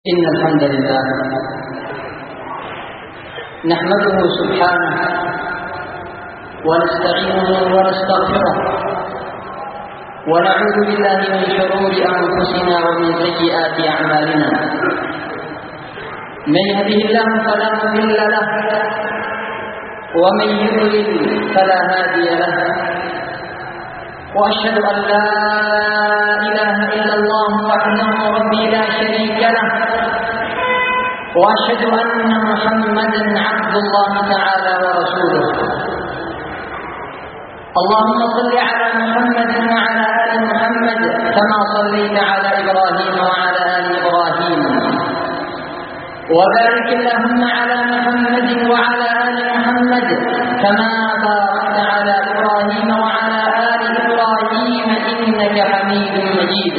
إن الحمد لله نحمده سبحانه ونستعينه ونستغفره ونعوذ بالله من شرور أنفسنا ومن سيئات أعمالنا. من يهده الله فلا مضل له ومن يضلل فلا هادي له، وأشهد أن لا إله إلا الله وحده ربي لا شريك له، وأشهد أن محمدا عبد الله تعالى ورسوله. اللهم صل على محمد وعلى آل محمد كما صليت على إبراهيم وعلى آل إبراهيم، وبارك اللهم على محمد وعلى آل محمد كما باركت على إبراهيم وعلى آل إبراهيم إنك حميد مجيد.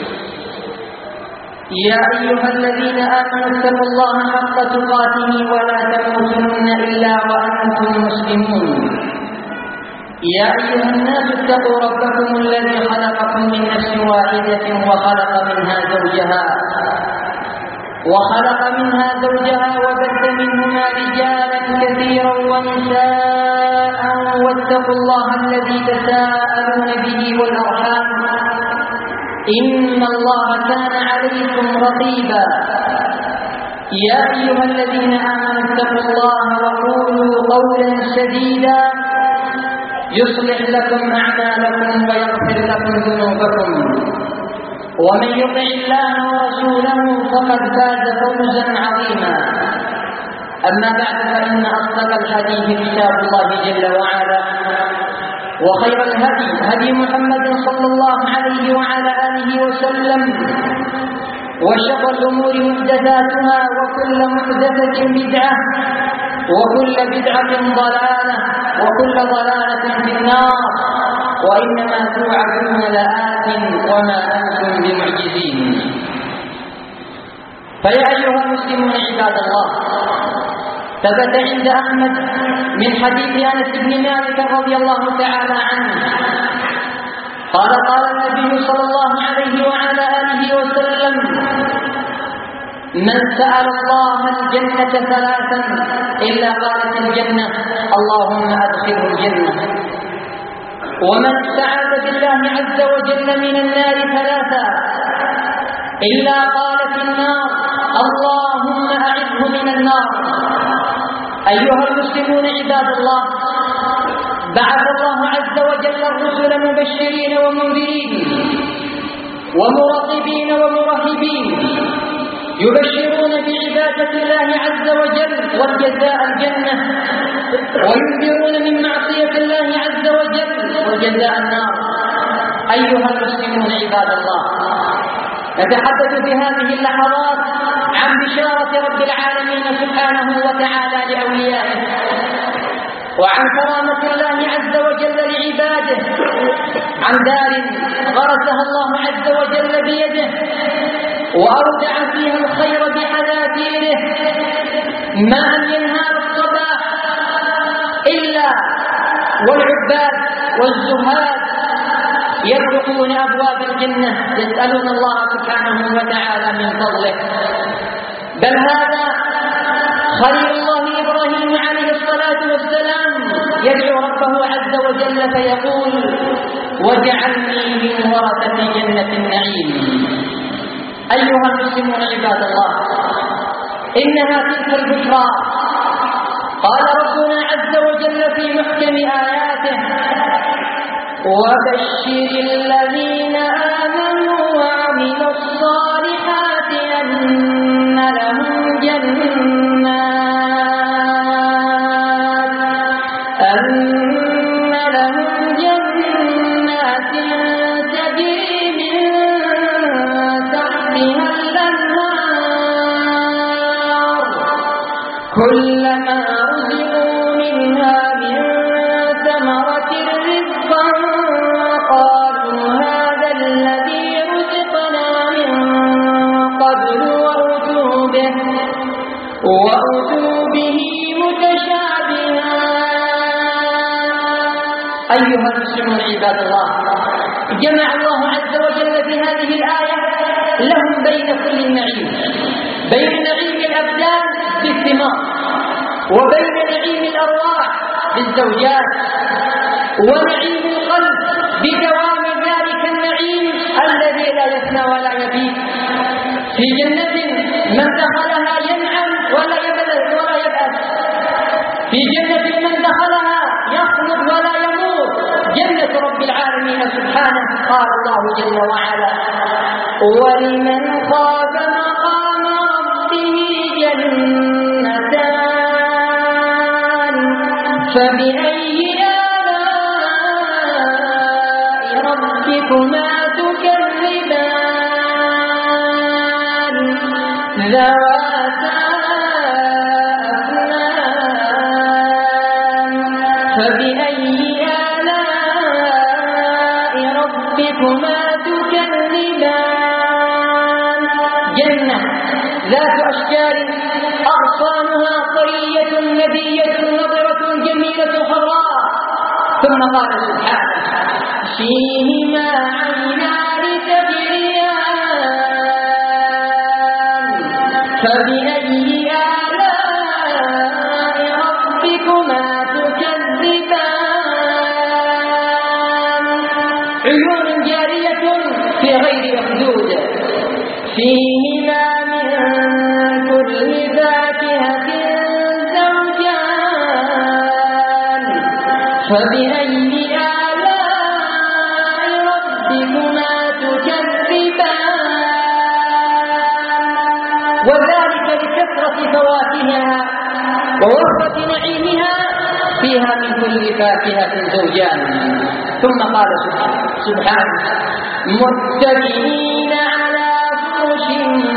يا أيها الذين آمنوا اتقوا الله حق تقاته ولا تموتن إلا وأنتم مسلمون. يا أيها الناس اتقوا ربكم الذي خلقكم من نفس واحدة وخلق منها زوجها وبث منهما رجالا كثيرا ونساء، واتقوا الله الذي تساءلون به والأرحام إن الله كان عليكم رقيبا. يا أيها الذين آمنوا اتقوا الله وقولوا قولا سديدا يصلح لكم أعمالكم ويغفر لكم ذنوبكم، ومن يطع الله ورسوله فقد فاز فوزا عظيما. أما بعد، فإن أصدق الحديث كتاب الله جل وعلا، وخير الهدي هدي محمد صلى الله عليه وعلى آله وسلم، وشر الأمور محدثاتها، وكل محدثة بدعة، وكل بدعة ضلالة، وكل ضلالة في النار، وإنما توعدون لآت وما أنتم بمعجزين. فيا أيها المسلمون عباد الله، ثبت عند أحمد من حديث أنس بن مالك رضي الله تعالى عنه قال: قال النبي صلى الله عليه وعلى آله وسلم: من سأل الله الجنة ثلاثا إلا قالت الجنة اللهم أدخله الجنة. ومن استعاذ بالله عز وجل من النار ثلاثا إلا قالت النار اللهم أعذه من النار. أيها المسلمون عباد الله، بعث الله عز وجل الرسل مبشرين ومنذرين ومرغبين ومرهبين، يبشرون بعبادة الله عز وجل والجزاء الجنة، وينذرون من معصية الله عز وجل والجزاء النار. أيها المسلمون عباد الله، نتحدث في هذه اللحظات عن بشارة رب العالمين سبحانه وتعالى لأوليائه، وعن كرامة الله عز وجل لعباده، عن دار غرسها الله عز وجل بيده وأودع فيها الخير بحذافيره، ما أن ينهار الصباح إلا والعباد والزهاد يطرقون أبواب الجنة يسألون الله سبحانه وتعالى من فضله. بل هذا خليل الله إبراهيم عليه الصلاة والسلام يدعو ربه عز وجل فيقول: واجعلني من ورثة جنة النعيم. أيها المسلمون عباد الله، إنها تلك البشرى. قال ربنا عز وجل في محكم آياته: وبشر الذين آمنوا وعملوا الصالحات أن لهم جنات تجري من تحتها الأنهار كلما رزقوا منها من ثمرة رزقا قالوا هذا الذي رزقنا من قبل وأتوا به متشابها. أيها المسلمون عباد الله، جمع الله عز وجل في هذه الآية لهم بين كل النعيم، بين نعيم الأبدان بالثمار، وبين نعيم الأرواح بالزوجات، ونعيم القلب بدوام ذلك النعيم الذي لا يفنى ولا يبيد. في جنة من دخلها ينعم ولا يبأس، في جنة من دخلها يخلد ولا يموت، جنة رب العالمين سبحانه. قال الله جل وعلا: ولمن خاف مقام ربه جنتان فبأي آلاء ربكما تكذبان ذواتا أفنان فبأي آلاء ربكما تكذبان. جنة ذات أشجار أغصانها طرية ندية نضرة جميلة خضراء. ثم قال سبحانه: فيهما عينان تجريان فبأي آلاء ربكما تكذبان. عيون جارية في غير أخدود، فيهما من كل فاكهة زوجان فبأي آلاء ربكما تكذبان. وذلك لكثرة فواكهها ووفرة نعيمها، فيها من كل فاكهة زوجان. ثم قال سبحانه: متكئين على فرش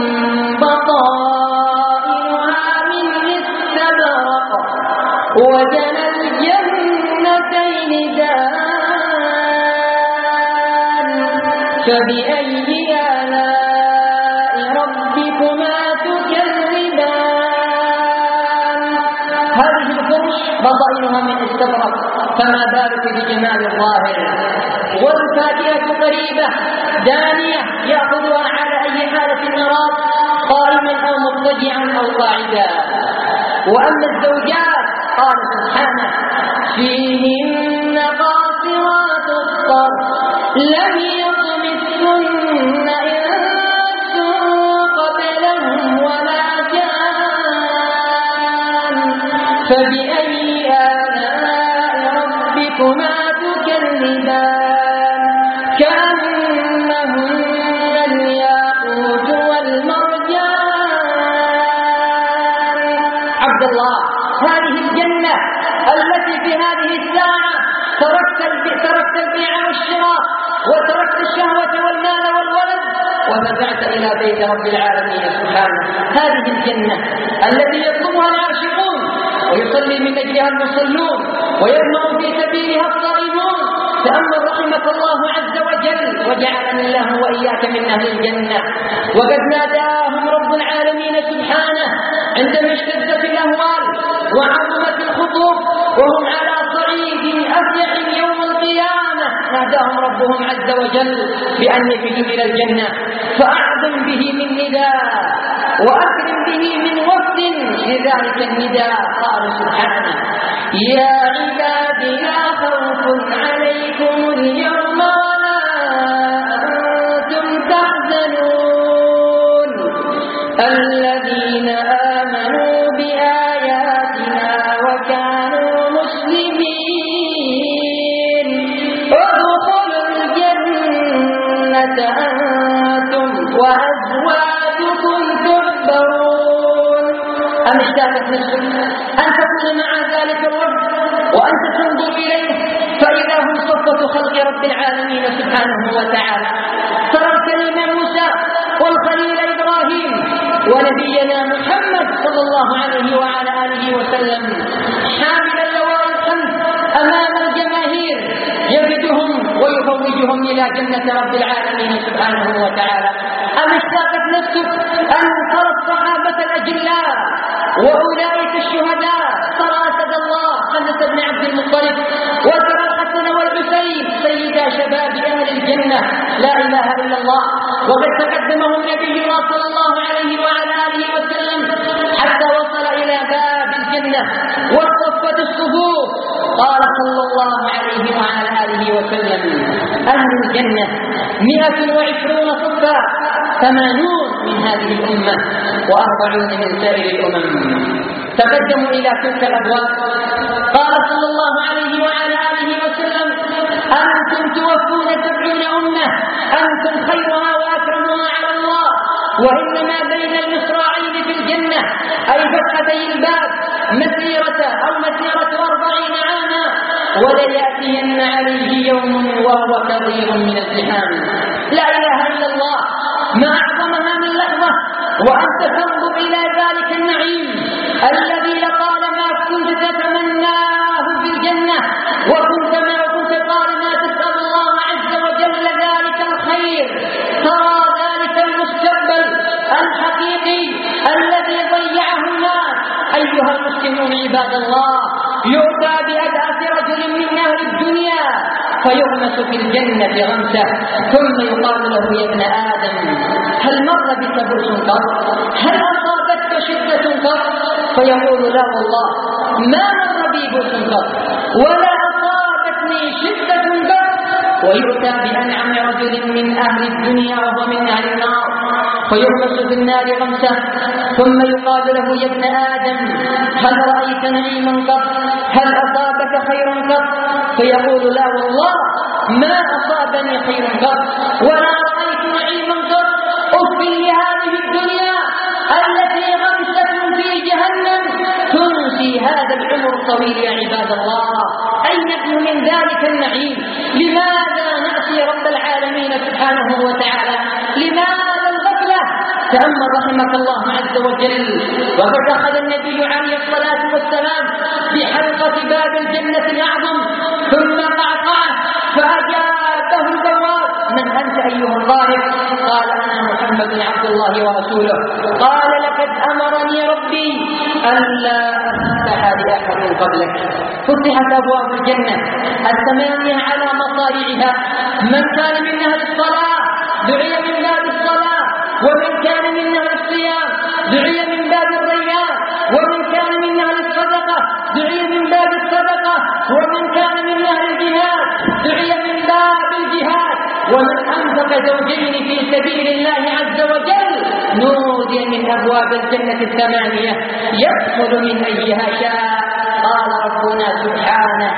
بطائنها من استبرق وجنى الجنتين دان فبأي آلاء ربكما تكذبان. هذه الفرش بطائنها من استبرق، فما بالك بجمال الظاهر. والفاكهة قريبة دانية يأخذها على أي حالة أراد، قائما أو مضطجعا أو قاعدا. وأما الزوجات قال سبحانه: فيهن قاصرات الطرف لم يطمثهن إنس قبلهم ولا جان فبأي آلاء ربكما تكذبان. كأنهن الياقوت والمرجان. عبد الله، هذه الجنة التي في هذه الساعة تركت البيع والشراء وتركت الشهوة والمال والولد وفزعت إلى بيت رب العالمين سبحانه. هذه الجنة التي يطلبها العاشقون ويصلي من أجلها المصلون ويدمع في سبيلها الصائمون. تأمل رحمة الله عز وجل وجعلني الله وإياك من أهل الجنة. وقد ناداهم رب العالمين سبحانه عندما اشتدت الأهوال وعظمت الخطوب وهم على صعيد أفيح يوم القيامة، ناداهم ربهم عز وجل بأن يفدوا إلى الجنة، فأعظم به من نداء وأكرم به من وفد لذلك النداء. قال سبحانه: يا عباد لا خوف عليكم اليوم ولا أنتم تحزنون الذين آمنوا بآياتنا وكانوا مسلمين ادخلوا الجنة أنتم وأزواجكم تحبرون. أم اشتاقت نفسك أن تكون مع ذلك الرب وأنت تنظر إليه فإذا هم صفة خلق رب العالمين سبحانه وتعالى؟ ترى الكريم موسى والخليل إبراهيم ونبينا محمد صلى الله عليه وعلى آله وسلم حاملا لواء الحمد أمام الجماهير يبدهم ويفوجهم إلى جنة رب العالمين سبحانه وتعالى. أم اشتاقت نفسك أن ترى الصحابة الأجلاء وأولئك الشهداء؟ ترى أسد الله حمزة بن عبد المطلب وترى الحسن والحسين سيدا شباب أهل الجنة. لا إله إلا الله. وقد تقدمهم نبي الله صلى الله عليه وعلى آله وسلم الله عليه وعلى آله وسلم: أهل الجنة 120 صفا، 80 من هذه الأمة و40 من سائر الأمم. تقدموا إلى تلك الأبواب. قال صلى الله عليه وعلى آله وسلم: أنتم توفون 70 أمة، أنتم خيرها وأكرمها على الله، وإنما بين المصراعين في الجنة أي فتحتي الباب مسيرة 40 عاما، وليأتين عليه يوم وهو كظيم من الزحام. لا إله إلا الله، ما أعظمها من لحظة وأنت تنظر إلى ذلك النعيم الذي لطالما كنت تتمناه في الجنة، وكنت طالما تسأل الله عز وجل ذلك الخير. ترى ذلك المستقبل الحقيقي الذي ضيعه الناس. أيها المسلمون عباد الله، يؤتى بأدعس رجل من أهل الدنيا فيغمس في الجنة غمسة، ثم يقال له: يا ابن آدم، هل مر بك بؤس قط؟ هل أصابتك شدة قط؟ فيقول: لا والله، ما مر بي بؤس قط ولا أصابتني شدة قط. ويؤتى بأنعم رجل من أهل الدنيا وهو من أهل النار فيغمس في النار غمسة، ثم يقال له: يا ابن آدم، هل رأيت نعيما قط؟ هل أصابك خير قط؟ فيقول: لا والله، ما أصابني خير قط ولا رأيت نعيما قط. أف لهذه الدنيا التي غمسة في جهنم تنسي هذا العمر الطويل. يا عباد الله، أين نحن من ذلك النعيم؟ لماذا نعصي رب العالمين سبحانه وتعالى؟ لماذا الغفلة؟ تأمل رحمك الله عز وجل. وقد أخذ النبي عليه الصلاة والسلام بحلقة باب الجنة الأعظم، ثم قعقعه فأجابه البواب: من أنت أيها الظالم؟ قال: أنا محمد عبد الله ورسوله. قال: لقد أمرني ربي ألا أفتح لأحد قبلك. فتحت أبواب الجنة 8 على مصاريعها. من كان من أهل الصلاة دعي من باب الصلاة، ومن كان من أهل الصيام دعي من باب الريان، ومن كان من أهل الصدقة دعي من باب الصدقة، ومن كان من أهل الجهاد دعي من باب الجهاد، ومن أنفق زوجين في سبيل الله عز وجل نودي من أبواب الجنة 8 يدخل من أيها شاء. قال ربنا سبحانه: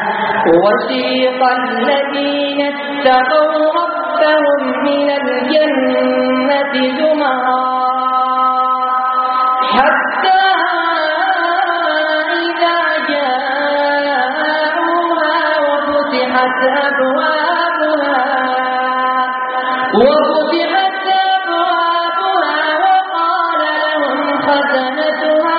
وسيق الذين اتقوا ربهم إلى الجنة زمرا حتى إذا جاءوها وفتحت أبوابها وقال لهم خزنتها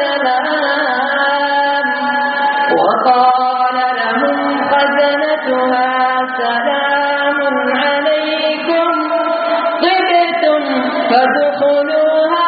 سلام عليكم طبتم فادخلوها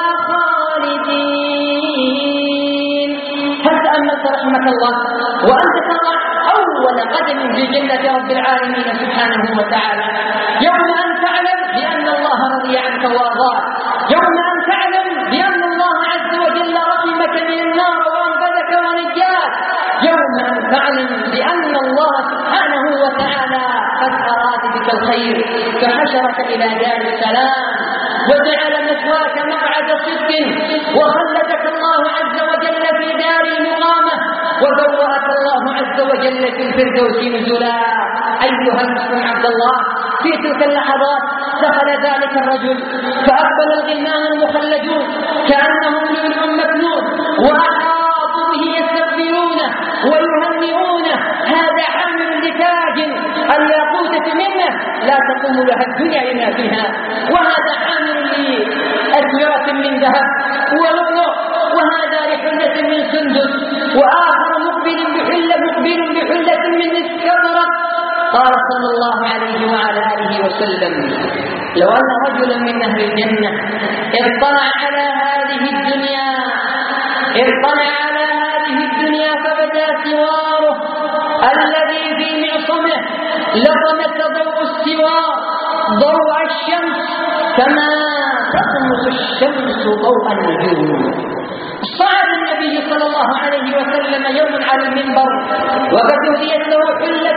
خالدين. هل تأملت رحمك الله وأنت ترى أول قدم في جنة رب العالمين سبحانه وتعالى؟ يوم أن تعلم بأن الله رضي عنك وأرضاك، يوم أن تعلم بأن الله عز وجل رحمك من النار وأنقذك ونجاك، يوم أن تعلم بأن الله سبحانه وتعالى قد أراد بك الخير فحشرك إلى دار السلام وجعل مثواك مقعد صدق، وخلدك الله عز وجل في دار المقامة، وبوأك الله عز وجل في الفردوس نزلا. أيها المسلم عبد الله، في تلك اللحظات دخل ذلك الرجل فأقبل الغلمان المخلدون كأنهم لؤلؤ مكنون، وأحاطوا به يستقبلونه ويهنئونه. هذا حامل لتاج الياقوتة منه لا تقوم لها الدنيا لما فيها، وهذا حامل لأسورة من ذهب ولؤلؤ، وهذا لحلة من سندس، وآخر مقبل بحلة من استبرق. قال صلى الله عليه وعلى آله وسلم: لو أن رجلا من أهل الجنة اطلع على هذه الدنيا فبدا سواره الذي في معصمه لطمس ضوء السوار ضوء الشمس كما تطمس الشمس ضوء النجوم. صعد النبي صلى الله عليه وسلم يوم على المنبر وقد أهديت له حلة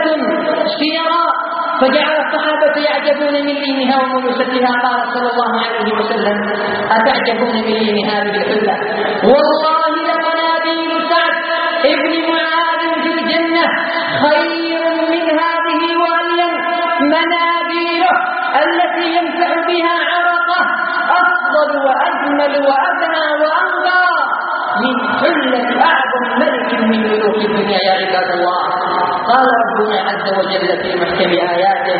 لينها وملوستها. قال صلى الله عليه وسلم: أتعجبون من لين هذه الحلة؟ والله لمنابيل سعد ابن معاذ في الجنة خير من هذه وألين. منابيله التي ينفع بها عرقه أفضل وأجمل وأبنى وأنقى من حلة أعظم ملك من ملوك الدنيا يا عباد الله. قال ربنا عز وجل في محكم آياته: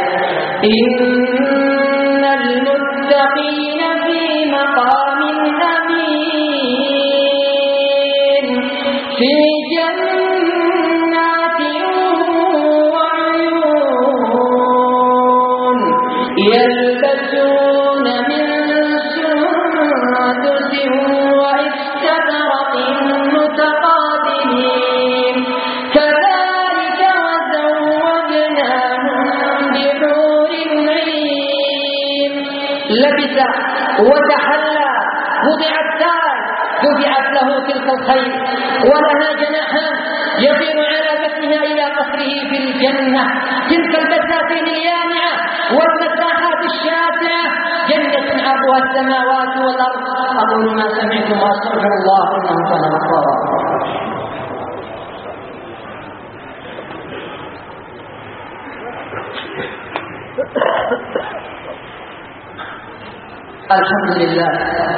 إن المتقين في مقام أمين في جنات وعيون يلبسون من سندس واستبرق متقابلين كذلك وزوجناهم بحور عين. لبس وتحلى وضع التاج دفعت له تلك الخيل ولها جناحان يطير على بثها إلى قصره في الجنة. تلك البساتين اليانعة والمساحات الشاسعة جنة عرضها السماوات والأرض. أقول ما سمعتم وأستغفر الله إنه كان غفارا. الحمد لله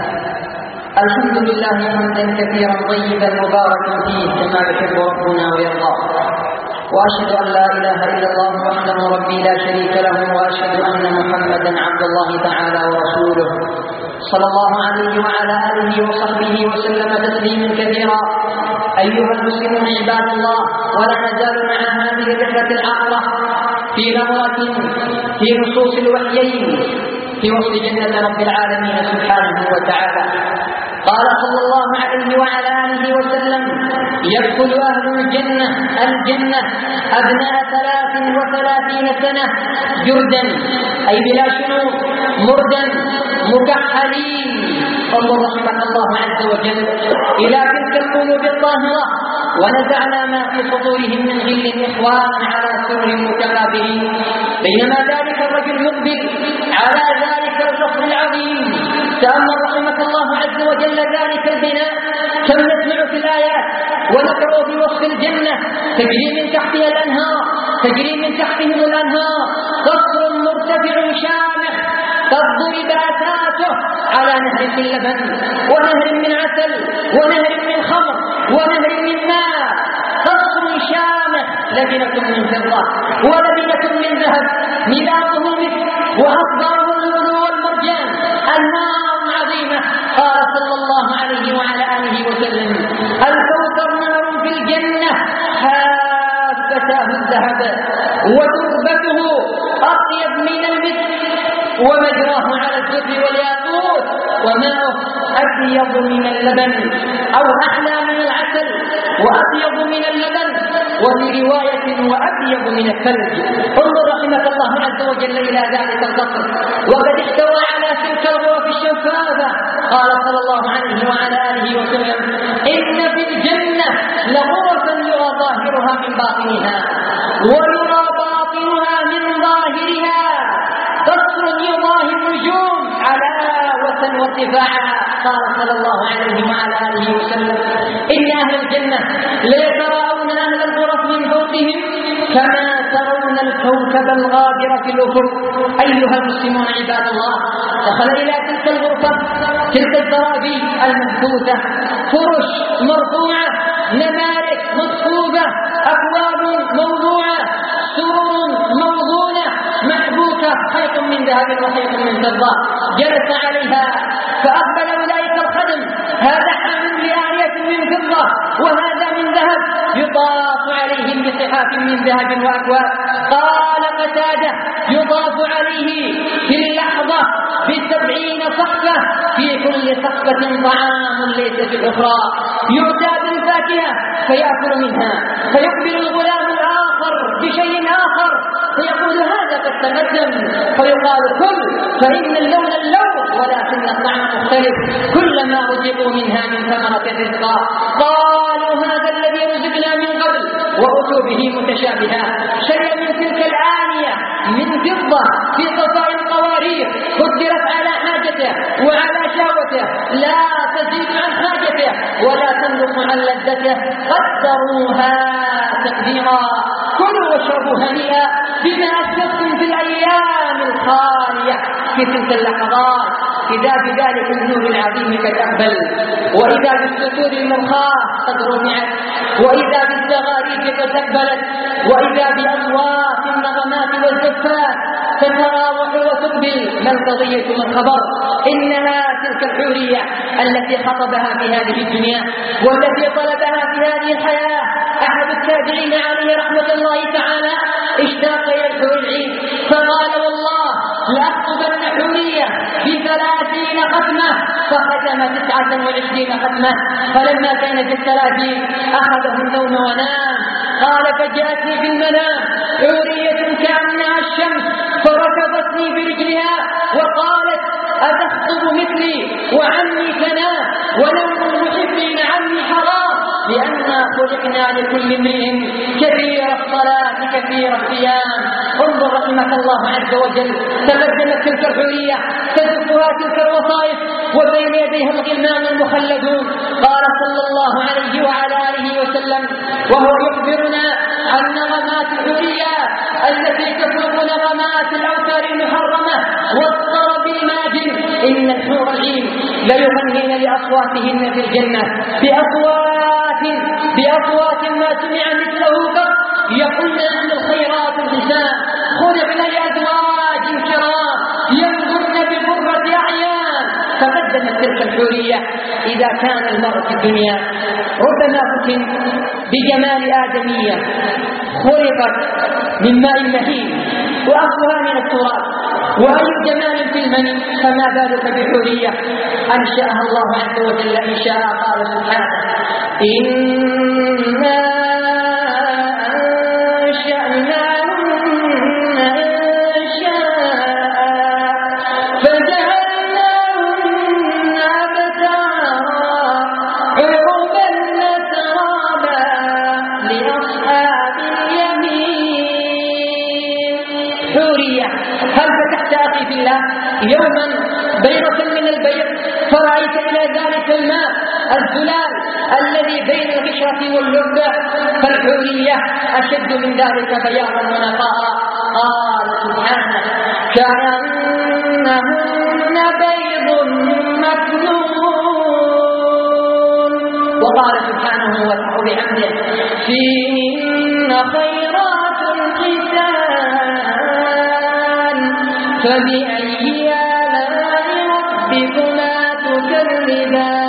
حمدا كثيرا طيبا مباركا فيه كما يحب ربنا ويرضى. وأشهد أن لا إله إلا الله وحده ربي لا شريك له، وأشهد أن محمدا عبد الله تعالى ورسوله صلى الله عليه وعلى آله وصحبه وسلم تسليما كثيرا. أيها المسلمون عباد الله، ولا نزال مع هذه الرحلة العطرة في نظرة في نصوص الوحيين في وصف جنة رب العالمين سبحانه وتعالى. قال صلى الله عليه وعلى آله وسلم: يدخل أهل الجنة أبناء 33 سنة جردا، أي بلا شنو، مردا مكحلين. انظر رحمك الله عز وجل إلى تلك القلوب الطاهرة: ونزعنا ما في صدورهم من غل إخوانا على سرر متقابلين. بينما ذلك الرجل يقبل على ذلك الركن العظيم. تأمل رحمك الله عز وجل ذلك البناء، كم نسمع في الآيات ونقرأ في وصف الجنة: تجري من تحتها الأنهار، تجري من تحتهم الأنهار، قصر مرتفع شامخ قد ضرب أساسه على نهر من لبن ونهر من عسل ونهر من خمر ونهر من ماء. قصر شامخ، لبنة من فضة ولبنة من ذهب، ملاطه المسك وأصداره اللؤلؤ والمرجان، أنهار عظيمة. قال صلى الله عليه وعلى آله وسلم: الكوثر نار في الجنة حافتاه الذهب وتربته أطيب من المسك ومجراه على الزر والياقوت وماءه أبيض من اللبن أو أحلى من العسل وأبيض من اللبن، وفي رواية وأبيض من الثلج. انظر رحمك الله عز وجل إلى ذلك القصر وقد احتوى على تلك الغرف الشفافة. قال صلى الله عليه وعلى آله وسلم: إن في الجنة لغرفا يرى ظاهرها من باطنها ويرى باطنها من ظاهرها، قصر يضاهي النجوم علاوة وارتفاعا. قال صلى الله عليه وعلى آله وسلم: إن أهل الجنة ليتراءون أهل الغرف من فوقهم كما ترون الكوكب الغابر في الأفق. أيها المسلمون عباد الله، دخل إلى تلك الغرفة تلك الزرابي المنفوثة، فرش مرفوعة، نمارق مصفوفة، أكواب موضوعة، سرور موضونة محبوكة، خيط من ذهب وخيط من فضة. جلس عليها فأقبل أولئك الخدم، هذا حامل لآنية من فضة وهذا من ذهب، يطاف عليهم بصحاف من ذهب وأكواب. قال قتادة: يطاف عليه في اللحظة ب70 صحفة، في كل صحفة طعام ليس في الأخرى. يؤتى بالفاكهة فيأكل منها، فيقبل الغلام الآخر بشيء آخر فيقول: هذا قد تقدم، فيقال: كل، فإن اللون ولكن الطعم مختلف. كلما رزقوا منها من ثمرة رزقا قالوا: هذا الذي رزقنا من قبل، وأتوا به متشابها. شيء من تلك الآنية من فضة في صفاء القوارير قدرت على حاجته وعلى شهوته، لا تزيد عن حاجته ولا تنقص عن لذته، قدروها تقديرا. كلوا واشربوا هنيئا بما أسلفتم في الأيام الخالية في تلك اللحظات، إذا بذلك النور العظيم قد أقبل، وإذا بالسطور المرخاة قد رفعت، وإذا بالزغاريد قد أقبلت، وإذا بأصوات النغمات والزفات تتراوح وتقبل. ما القضية من خبر؟ إنها تلك الحورية التي خطبها في هذه الدنيا والتي طلبها في هذه الحياة. أحد التابعين عليه رحمة الله تعالى اشتاق إلى الحور العين فقال: والله لأخطبن حورية في 30 ختمة، فختم 29 ختمة. فلما كان في 30 أخذه النوم ونام. قال: فجاءتني في المنام حورية كأنها الشمس فركضتني برجلها وقالت: أتخطب مثلي وعني تنام ونوم المحبين عني حرام، لأننا خلقنا لكل امرئ كثير الصلاة كثير الصيام. انظر رحمك الله عز وجل، تقدمت تلك الحورية تزفها تلك الوصائف وبين يديها الغلمان المخلدون. قال صلى الله عليه وعلى آله وسلم وهو يخبرنا عن نغمات الحورية التي تفوق نغمات الأوتار المحرمة والطرب الماجن: إن الحور العين ليغنين لأصواتهن في الجنة بأصوات ما سمع مثله قط، يقولن أن الخيرات الحسان خلقن لأزواج كرام ينظرن بقرة أعيان. تقدمت تلك الحورية. إذا كان المرء في الدنيا ربما فتن بجمال آدمية خلقت من ماء مهين وأصلها من التراب، وأي جمال في المني، فما بالك بحورية أنشأها الله عز وجل إنشاء. قال سبحانه: إنا أنشأناهن إنشاء فجعلناهن أبكارا عربا أترابا لأصحاب اليمين. حورية. هل فتحت أخي في الله يوما بيرة من البير فرأيت إلى ذلك الماء الزلال الذي بين القشرة واللب؟ فالحورية أشد من ذلك بياضا ونقاء. قال سبحانه: كأنهن بيض مكنون. وقال سبحانه وبحمده: فيهن خيرات حسان فبأي آلاء ربكما تكذبان.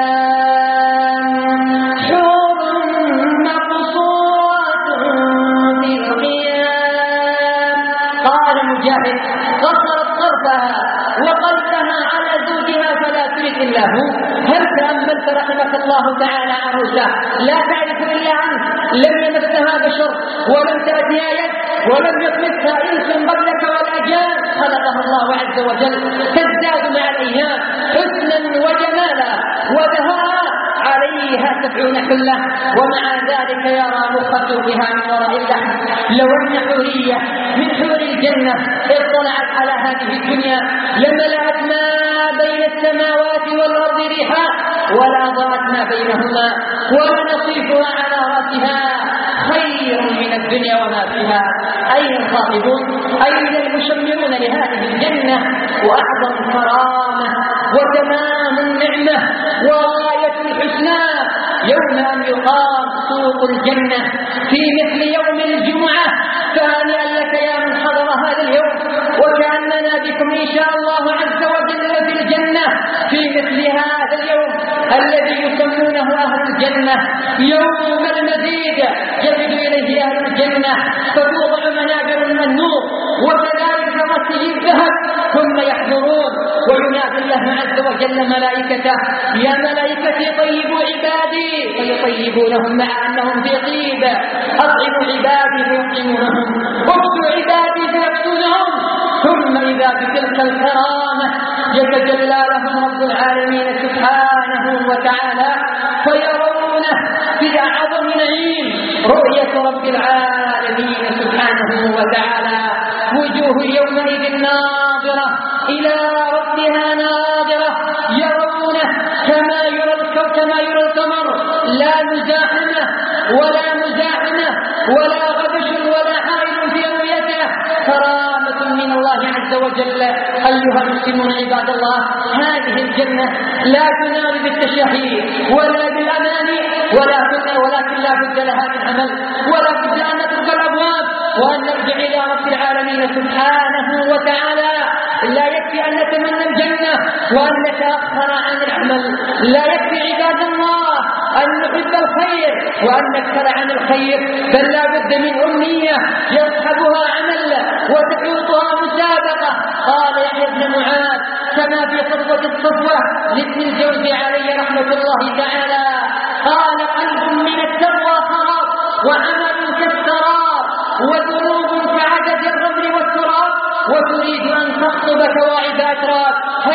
قصرت طرفها وقلبها على زوجها فلا تريد إلا هو. هل تأملت رحمك الله تعالى عروسة لا تعرف إلا عنه، لم يمسها بشر ولم تأتيها يد ولم يطمسها إنس قبلك ولا جان، خلقها الله عز وجل تزداد مع الأيام حسنا وجمالا وبهاء، عليها 70 حلة، ومع ذلك يرى مخطوبها من وراء اللحم. لو أن حورية من حور الجنة اطلعت على هذه الدنيا لملأت ما بين السماوات والأرض ريحا ولا ضاعت ما بينهما ولنصيفها على رأسها خير من الدنيا وما فيها. أين الخاطبون؟ أين المشمرون لهذه الجنة وأعظم كرامة وتمام النعمة وغاية الحسنى يوم أن يقام سوق الجنة في مثل يوم الجمعة؟ فهنيئا لك يا من حضر هذا اليوم، وكأننا بكم إن شاء الله عز وجل في الجنة في مثل هذا اليوم الذي يسمونه أهل الجنة يوم المزيد. يجد إليه أهل الجنة فتوضع منابر من النور وكذلك رسل الذهب، ثم يحضرون وينادي الله عز وجل ملائكته: يا ملائكتي طيبوا عبادي، فيطيبونهم مع أنهم في طيب. أطعموا عبادي فيطعمونهم، اكسوا عبادي فيكسونهم. ثم إذا بتلك الكرامة يتجلى لهم رب العالمين سبحانه وتعالى فيرونه في أعظم نعيم رؤية رب العالمين سبحانه وتعالى وجوه يومئذ ناظرة إلى ربها ناظرة يرونه كما يرى القمر لا مزاحمة ولا غبش ولا حائل في رؤيته كرامة من الله عز وجل. أيها المسلمون عباد الله، هذه الجنة لا تنال بالتشهي ولا بالأماني ولكن لا بد لها من عمل، ولا بد أن نترك الأبواب وأن نرجع إلى رب العالمين سبحانه وتعالى. لا يكفي أن نتمنى الجنة وأن نتأخر عن العمل، لا يكفي عباد الله أن نحب الخير وأن نكثر عن الخير، بل لا بد من أمنية يصحبها عمل وتحوطها مسابقة. قال يحيى بن معاذ كما في صفوة الصفوة لابن الجوزي عليه رحمة الله تعالى، قال قلب من التقوى خراب وعمل كالسراب وذنوب كعدد الرمل والتراب وتريد أن تخطب كواعب أتراب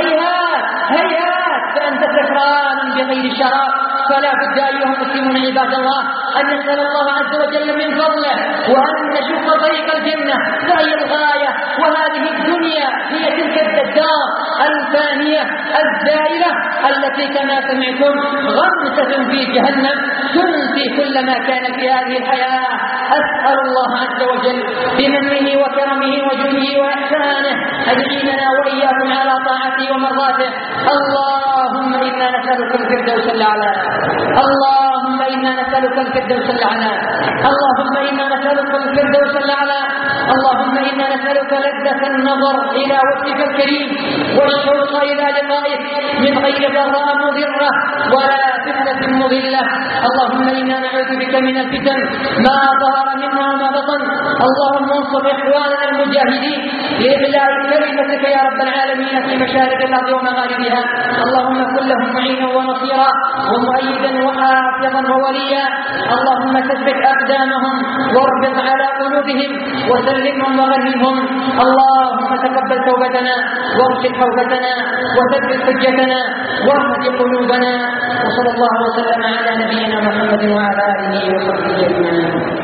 هيهات فأنت سكران بغير شراب. فلا بد أيها المسلمون عباد الله أن نسأل الله عز وجل من فضله وأن نشق طريق الجنة، فهي الغاية، وهذه الدنيا هي تلك الدار الفانية الزائلة التي كما سمعتم غمسة في جهنم تنسي كل ما كان في هذه الحياة. أسأل الله عز وجل بمنه وكرمه وجوده وإحسانه أن يعيننا وإياكم على طاعته ومرضاته. اللهم إنا نسألك الفردوس الأعلى، اللهم إنا نسألك الفردوس الأعلى، اللهم إنا نسألك الفردوس الأعلى، اللهم إنا نسألك لذة النظر إلى وجهك الكريم والشوق إلى لقائك من غير ضراء مضرة ولا فتنة مضلة. اللهم إنا نعوذ بك من الفتن ما ظهر منها وما بطن. اللهم انصر إخواننا المجاهدين لإعلاء كلمتك يا رب العالمين في مشارق الأرض ومغاربها. اللهم كن لهم معينا ونصيرا ومؤيدا وحافظا ووليا. اللهم ثبت أقدامهم واربط على قلوبهم وسلمهم وغنمهم. اللهم تقبل توبتنا واغفر توبتنا وثبت حجتنا واهد قلوبنا. وصلى الله وسلم على نبينا محمد وعلى آله وصحبه أجمعين.